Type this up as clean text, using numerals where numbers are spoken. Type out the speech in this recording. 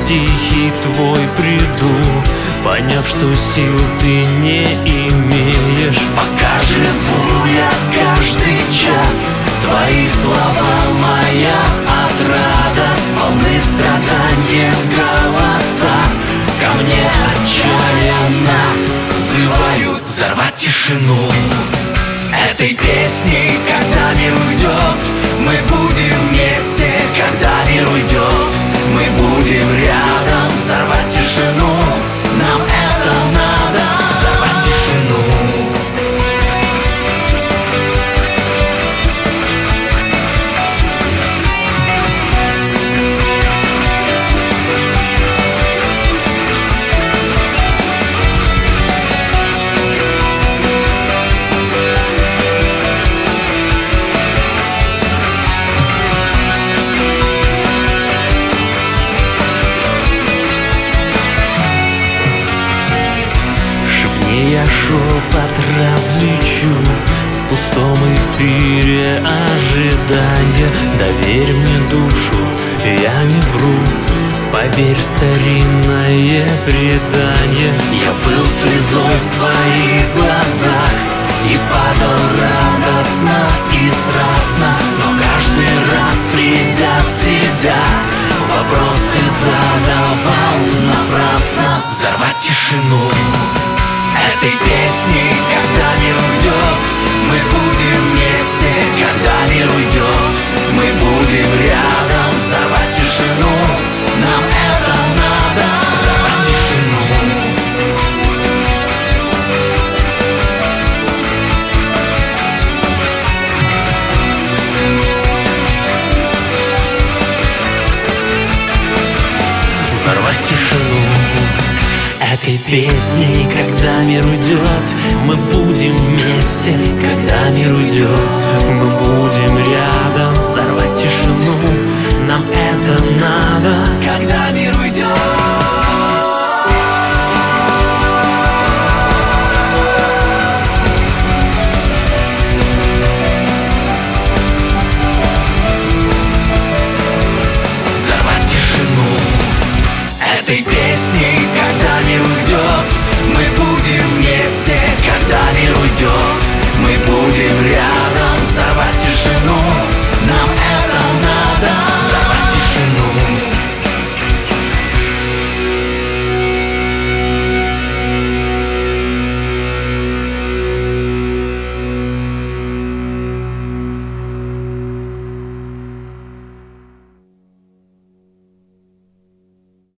тихий твой приду, поняв, что сил ты не имеешь. Пока живу я каждый час, твои слова моя отрада, полны страданием голоса, ко мне отчаянно взывают взорвать тишину. Этой песней, когда мир уйдет, мы будем вместе. Когда мир уйдет, мы будем рядом. Взорвать тишину, нам это надо. Взорвать тишину. Я шепот различу в пустом эфире ожидания. Доверь мне душу, я не вру, поверь в старинное предание. Я был слезой в твоих глазах и падал радостно и страстно, но каждый раз, придя в себя, вопросы задавал напрасно. Взорвать тишину. Этой песней, когда мир уйдет, мы будем вместе. Когда мир уйдет, мы будем рядом. Взорвать тишину, нам это надо. Взорвать тишину. Взорвать тишину. Этой песней, когда мир уйдет, мы будем вместе. Когда мир уйдет, мы будем рядом. Взорвать тишину, нам это надо. Когда мир уйдет. Взорвать тишину. Этой песней, когда мир уйдет, мы будем вместе. Когда мир уйдет,